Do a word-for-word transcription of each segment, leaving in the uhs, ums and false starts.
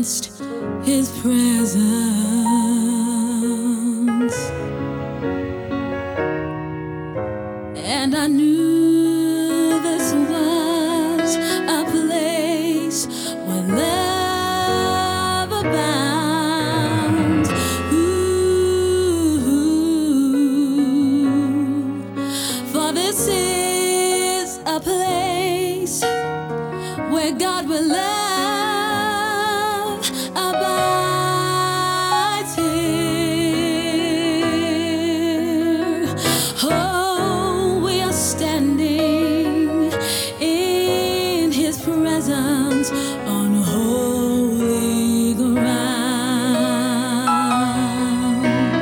sensed his presence, and I knew this was a place where love abounds. Ooh, for this is a place where God will love abides here. Oh, we are standing in His presence on holy ground.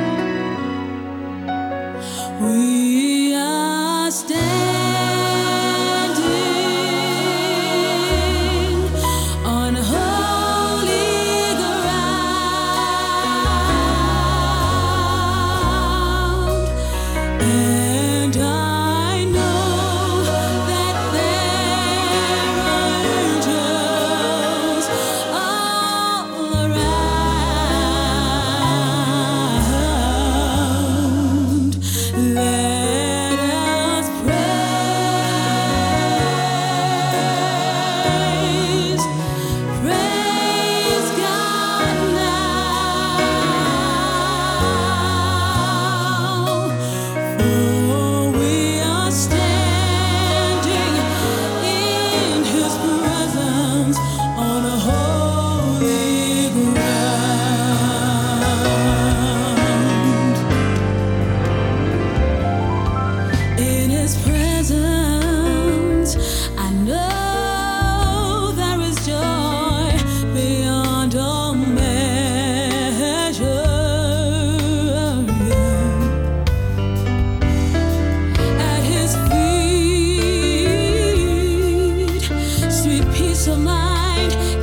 We are standing on holy ground, and I know that there are angels all around. Let us praise, praise God now, for we are standing in His presence on a holy ground. In His presence, I know there is joy beyond all measure. At His feet, sweet peace of mind